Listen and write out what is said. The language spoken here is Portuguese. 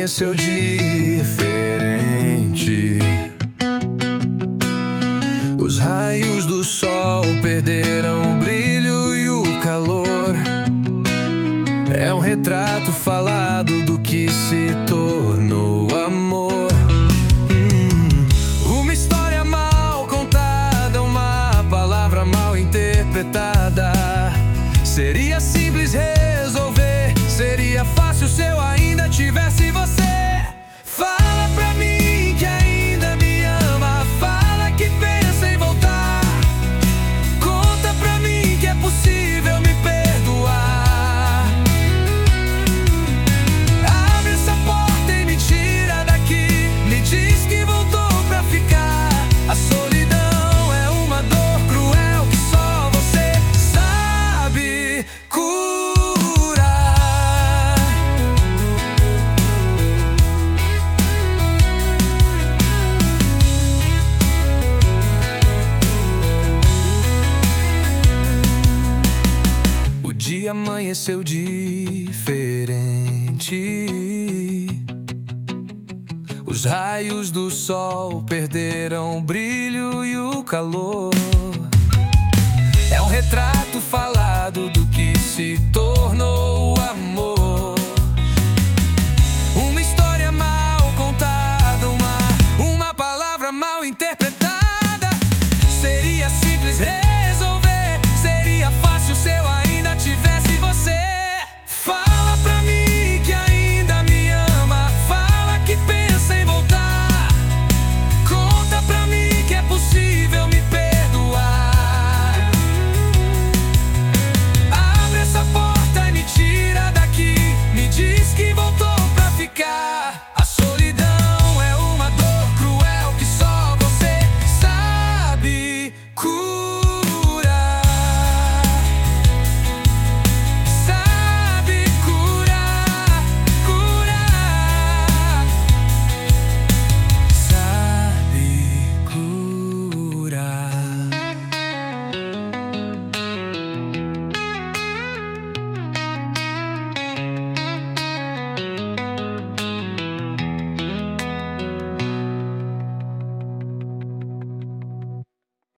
amanheceu diferente. Os raios do sol perderam o brilho e o calor. É um retrato falado do que se tornou amor. Uma história mal contada, uma palavra mal interpretada. Seria simples resolver, seria fácil se eu ainda tivesse você. Fala pra mim que ainda me ama, fala que pensa em voltar. Conta pra mim que é possível me perdoar. Abre essa porta e me tira daqui, me diz que voltou pra ficar. A solidão é uma dor cruel que só você sabe curar. O dia amanheceu diferente. Os raios do sol perderam o brilho e o calor.